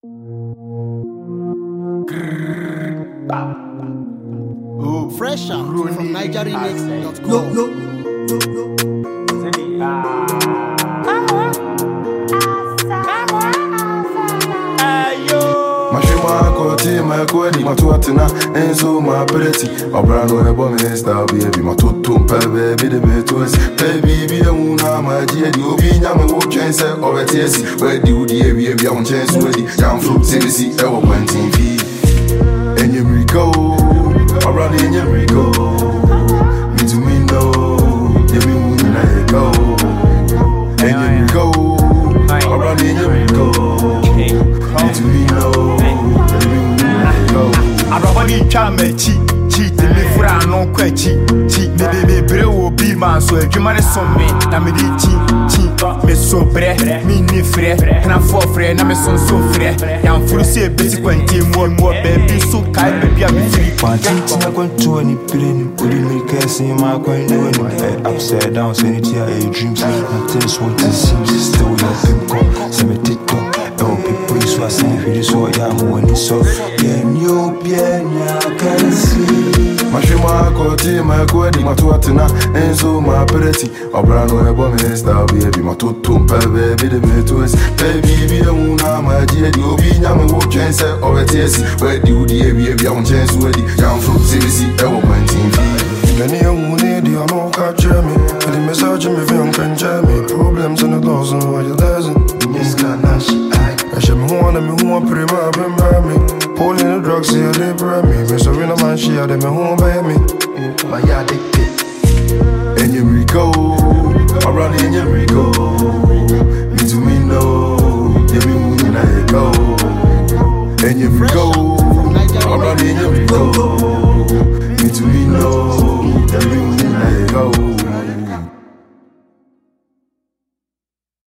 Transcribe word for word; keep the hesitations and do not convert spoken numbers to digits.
Fresh out from Niger Remix dot com. Yo, yo, Mashima koti my kwedi matuatina enzo my pretty obrano ebo me style baby matutum pa baby de metos baby bi una ma die di obi nya me wo twen se obetiesi we di udi ewi ewi awon chance we di jam fruit cbc e wo kwantin fi enye mriko obrano enye mriko me to me no ye me mu na e go enye mriko obrano enye mriko me to me no Arabani chame chi chi te me fura no kwachi chi me be be bre wo bi man so adwuma ne so me na me di chi chi me so bre me ni frɛ na fo frɛ na me so so frɛ yam furu se beti kwanti mo mo baby so kai baby a me free kwanti na kwanto ni plane odi me kesi ma kwan do ni upside down say it here a dreams and this what it seems still your pimp say me tiktok oh people is what say if this what ya mo ni so yeah you bien ya can see Mashima koti my kwedi matuatina enzo my pretty obrano ebo me style baby matutum pa baby de metos baby bi una ma die di obi nya me wo twen se obetiesi we di udi ewi ewi awon chance we di jam fruit cbc e wo kwantin fi Many young need you know catch me. The message me feel can me. Problems in the dozen while you're dancing. Yes, can I she I. I should me wanna me who want pretty my been by me. Pulling the drugs here they bring me. Me so in a man she had me home by me. My yard addicted. Enye mriko obrano enye mriko me to me no ye me mu na e go enye mriko